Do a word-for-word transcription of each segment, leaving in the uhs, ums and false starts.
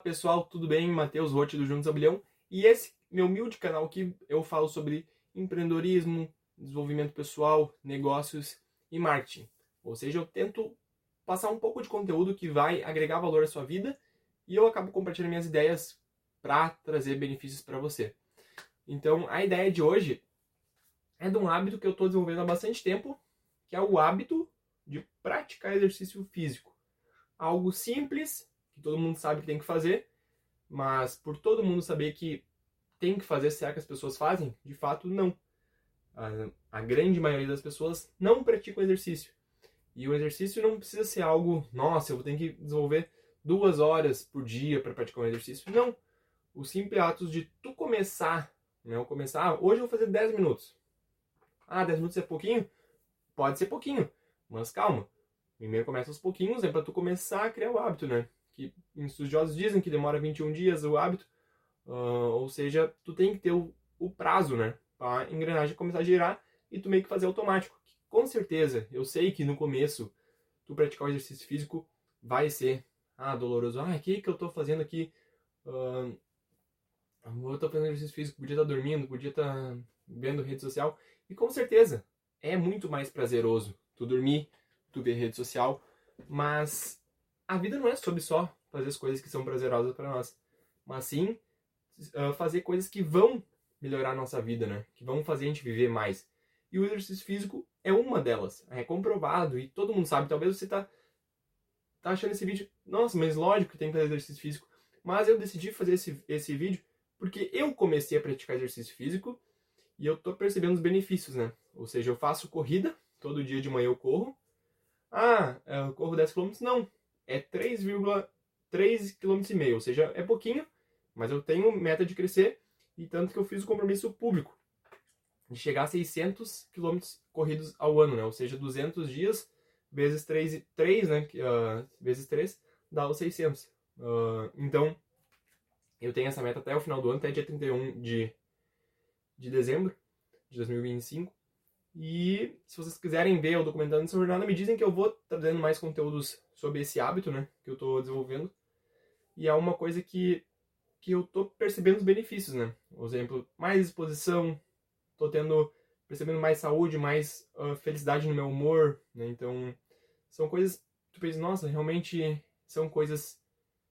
pessoal, tudo bem? Matheus Rotti do Juntos a Bilhão. E esse meu humilde canal aqui eu falo sobre empreendedorismo, desenvolvimento pessoal, negócios e marketing. Ou seja, eu tento passar um pouco de conteúdo que vai agregar valor à sua vida e eu acabo compartilhando minhas ideias para trazer benefícios para você. Então, a ideia de hoje é de um hábito que eu estou desenvolvendo há bastante tempo, que é o hábito de praticar exercício físico. Algo simples, que todo mundo sabe que tem que fazer, mas por todo mundo saber que tem que fazer, será que as pessoas fazem? De fato, não. A, a grande maioria das pessoas não praticam exercício. E o exercício não precisa ser algo, nossa, eu vou ter que desenvolver duas horas por dia para praticar um exercício. Não. O simples ato de tu começar, né? Eu começar, ah, hoje eu vou fazer dez minutos. Ah, dez minutos é pouquinho? Pode ser pouquinho, mas calma. Primeiro começa aos pouquinhos, é para tu começar a criar o hábito, né? Que estudiosos dizem que demora vinte e um dias o hábito, uh, ou seja, tu tem que ter o, o prazo, né? Para a engrenagem começar a girar e tu meio que fazer automático. Com certeza, eu sei que no começo tu praticar o exercício físico vai ser ah, doloroso. Ah, o que que eu tô fazendo aqui? Uh, eu tô fazendo exercício físico, podia estar dormindo, podia estar vendo rede social. E com certeza, é muito mais prazeroso tu dormir, tu ver rede social, mas a vida não é sobre só fazer as coisas que são prazerosas para nós, mas sim uh, fazer coisas que vão melhorar a nossa vida, né? Que vão fazer a gente viver mais. E o exercício físico é uma delas, é comprovado e todo mundo sabe. Talvez você tá, tá achando esse vídeo, nossa, mas lógico que tem que fazer exercício físico, mas eu decidi fazer esse, esse vídeo porque eu comecei a praticar exercício físico e eu tô percebendo os benefícios, né? Ou seja, eu faço corrida, todo dia de manhã eu corro. Ah, eu corro dez quilômetros? Não, é três vírgula três quilômetros e meio, ou seja, é pouquinho, mas eu tenho meta de crescer e tanto que eu fiz o compromisso público de chegar a seiscentos quilômetros corridos ao ano, né? Ou seja, duzentos dias vezes três, três né? Uh, vezes três dá os seiscentos. Uh, então, eu tenho essa meta até o final do ano, até dia trinta e um de, de dezembro de dois mil e vinte e cinco. E se vocês quiserem ver o documentando essa jornada, me dizem que eu vou trazendo mais conteúdos sobre esse hábito, né, que eu estou desenvolvendo. E é uma coisa que, que eu estou percebendo os benefícios, né? Por exemplo, mais disposição, estou tendo, percebendo mais saúde, mais uh, felicidade no meu humor, né? Então, são coisas que tu pensa, nossa, realmente são coisas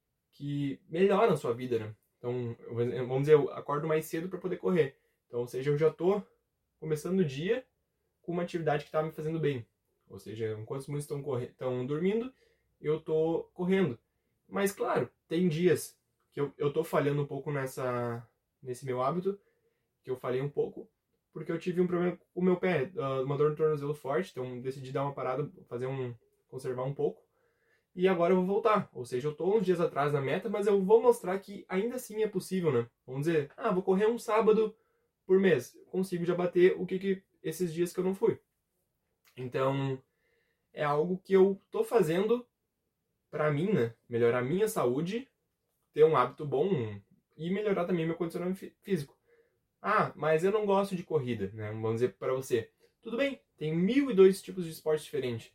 que melhoram a sua vida, né? Então, vamos dizer, eu acordo mais cedo para poder correr. Então, ou seja, eu já estou começando o dia com uma atividade que está me fazendo bem. Ou seja, enquanto muitos estão corre- dormindo, eu estou correndo. Mas, claro, tem dias que eu estou falhando um pouco nessa, nesse meu hábito, que eu falhei um pouco, porque eu tive um problema com o meu pé, uh, uma dor no tornozelo forte, então decidi dar uma parada, fazer um, conservar um pouco. E agora eu vou voltar. Ou seja, eu estou uns dias atrás na meta, mas eu vou mostrar que ainda assim é possível, né? Vamos dizer, ah, vou correr um sábado por mês. Consigo já bater o que, que esses dias que eu não fui. Então, é algo que eu tô fazendo para mim, né? Melhorar a minha saúde, ter um hábito bom e melhorar também meu condicionamento físico. Ah, mas eu não gosto de corrida, né? Vamos dizer para você. Tudo bem, tem mil e dois tipos de esportes diferentes.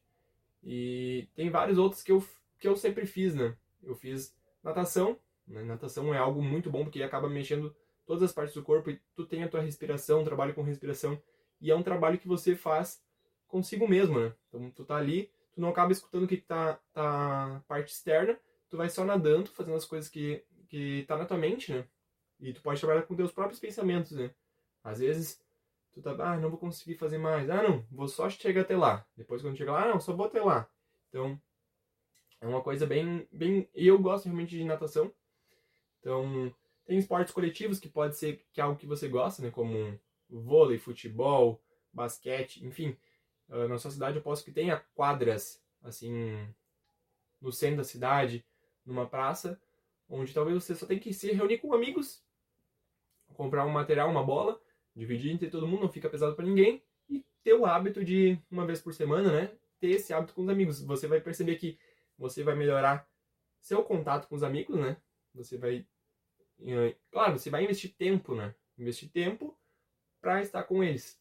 E tem vários outros que eu, que eu sempre fiz, né? Eu fiz natação. Né? Natação é algo muito bom porque acaba mexendo todas as partes do corpo e tu tem a tua respiração, trabalho com respiração. E é um trabalho que você faz consigo mesmo, né? Então tu tá ali, tu não acaba escutando o que tá, tá parte externa, tu vai só nadando, fazendo as coisas que, que tá na tua mente, né? E tu pode trabalhar com teus próprios pensamentos, né? Às vezes tu tá, ah, não vou conseguir fazer mais. Ah, não, vou só chegar até lá. Depois quando chegar lá, ah, não, só vou até lá. Então, é uma coisa bem, bem... Eu gosto realmente de natação. Então, tem esportes coletivos que pode ser que é algo que você gosta, né? Como vôlei, futebol, basquete, enfim. Uh, na sua cidade eu posso que tenha quadras, assim, no centro da cidade, numa praça, onde talvez você só tem que se reunir com amigos, comprar um material, uma bola, dividir entre todo mundo, não fica pesado para ninguém, e ter o hábito de, uma vez por semana, né, ter esse hábito com os amigos. Você vai perceber que você vai melhorar seu contato com os amigos, né, você vai, claro, você vai investir tempo, né, investir tempo para estar com eles.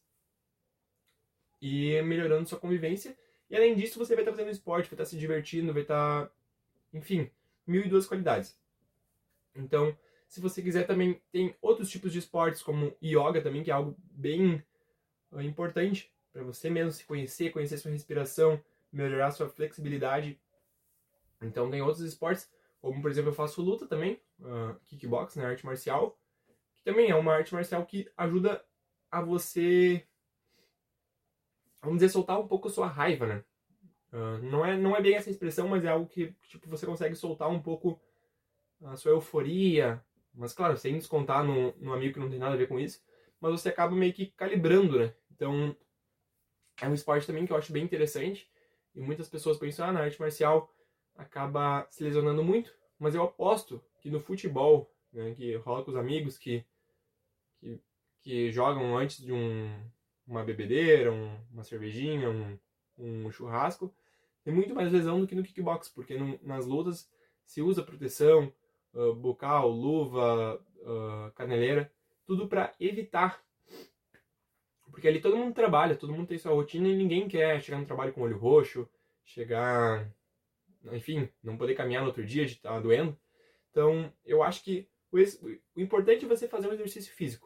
E melhorando sua convivência, e além disso você vai estar fazendo esporte, vai estar se divertindo, vai estar, enfim, mil e duas qualidades. Então, se você quiser também, tem outros tipos de esportes, como yoga também, que é algo bem uh, importante para você mesmo se conhecer, conhecer sua respiração, melhorar sua flexibilidade. Então tem outros esportes, como por exemplo eu faço luta também, uh, kickbox, né, arte marcial, que também é uma arte marcial que ajuda a você, vamos dizer, soltar um pouco a sua raiva, né? Uh, não, é, não é bem essa expressão, mas é algo que tipo, você consegue soltar um pouco a sua euforia, mas claro, sem descontar no, no amigo que não tem nada a ver com isso, mas você acaba meio que calibrando, né? Então é um esporte também que eu acho bem interessante, e muitas pessoas pensam, ah, na arte marcial acaba se lesionando muito, mas eu aposto que no futebol, né, que rola com os amigos, que, que, que jogam antes de um, uma bebedeira, um, uma cervejinha, um, um churrasco, tem muito mais lesão do que no kickbox, porque no, nas lutas se usa proteção, uh, bocal, luva, uh, caneleira, tudo para evitar. Porque ali todo mundo trabalha, todo mundo tem sua rotina e ninguém quer chegar no trabalho com olho roxo, chegar, enfim, não poder caminhar no outro dia de estar doendo. Então, eu acho que o, o importante é você fazer um exercício físico.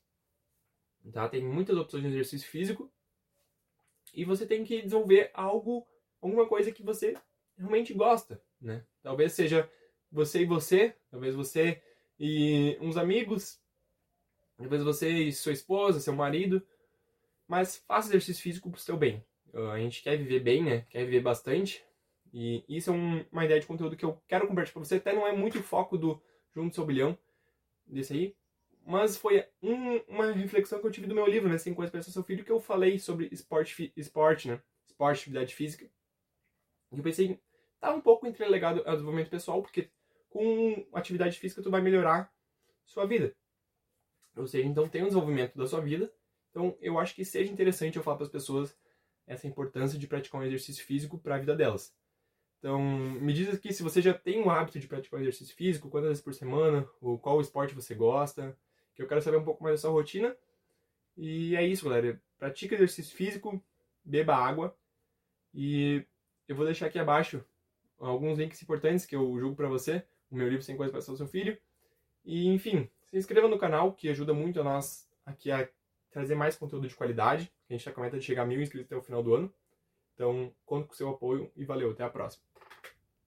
Tá? Tem muitas opções de exercício físico e você tem que desenvolver algo, alguma coisa que você realmente gosta, né? Talvez seja você e você, talvez você e uns amigos, talvez você e sua esposa, seu marido, mas faça exercício físico pro seu bem. A gente quer viver bem, né? Quer viver bastante. E isso é um, uma ideia de conteúdo que eu quero compartilhar pra você. Até não é muito o foco do Juntos Seu Bilhão, desse aí. Mas foi um, uma reflexão que eu tive do meu livro, né? cinco coisas para seu filho, que eu falei sobre esporte, esporte, né? Esporte, atividade física. E eu pensei, tá um pouco entrelegado ao desenvolvimento pessoal, porque com atividade física tu vai melhorar sua vida. Ou seja, então tem um desenvolvimento da sua vida. Então eu acho que seja interessante eu falar para as pessoas essa importância de praticar um exercício físico para a vida delas. Então, me diz aqui se você já tem o hábito de praticar um exercício físico, quantas vezes por semana, ou qual esporte você gosta, que eu quero saber um pouco mais da sua rotina. E é isso, galera. Pratica exercício físico, beba água, e eu vou deixar aqui abaixo alguns links importantes que eu julgo para você, o meu livro cinco coisas para seu filho. E, enfim, se inscreva no canal, que ajuda muito a nós aqui a trazer mais conteúdo de qualidade. A gente está com a meta de chegar a mil inscritos até o final do ano. Então, conto com o seu apoio e valeu, até a próxima.